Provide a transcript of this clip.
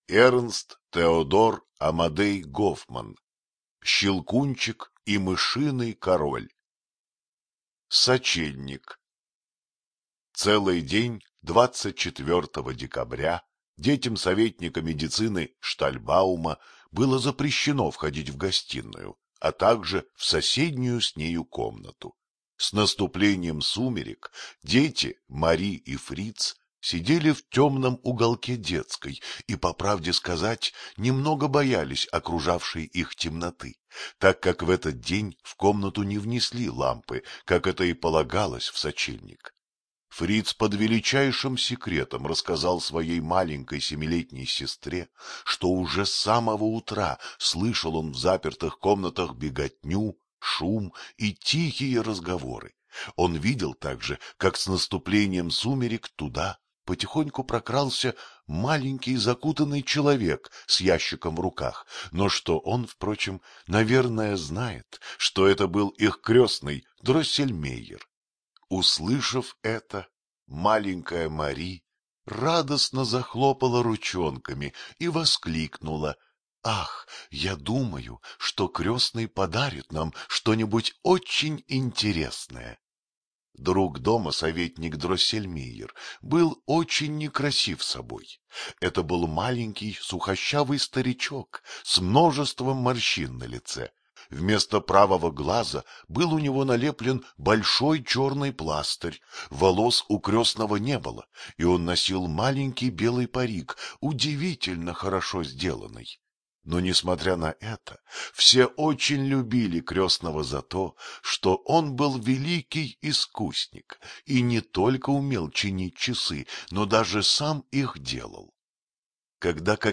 Эрнст Теодор Амадей Гофман. Щелкунчик и мышиный король. Сочельник. Целый день 24 декабря детям советника медицины Штальбаума было запрещено входить в гостиную, а также в соседнюю с нею комнату. С наступлением сумерек дети, Мари и Фриц, сидели в темном уголке детской и, по правде сказать, немного боялись окружавшей их темноты, так как в этот день в комнату не внесли лампы, как это и полагалось в сочельник. Фриц под величайшим секретом рассказал своей маленькой семилетней сестре, что уже с самого утра слышал он в запертых комнатах беготню, шум и тихие разговоры. Он видел также, как с наступлением сумерек туда потихоньку прокрался маленький закутанный человек с ящиком в руках, но что он, впрочем, наверное, знает, что это был их крестный Дроссельмейер. Услышав это, маленькая Мари радостно захлопала ручонками и воскликнула: «Ах, я думаю, что крестный подарит нам что-нибудь очень интересное». Друг дома, советник Дроссельмейер, был очень некрасив собой. Это был маленький сухощавый старичок с множеством морщин на лице. Вместо правого глаза был у него налеплен большой черный пластырь, волос у крестного не было, и он носил маленький белый парик, удивительно хорошо сделанный. Но, несмотря на это, все очень любили крестного за то, что он был великий искусник и не только умел чинить часы, но даже сам их делал. Когда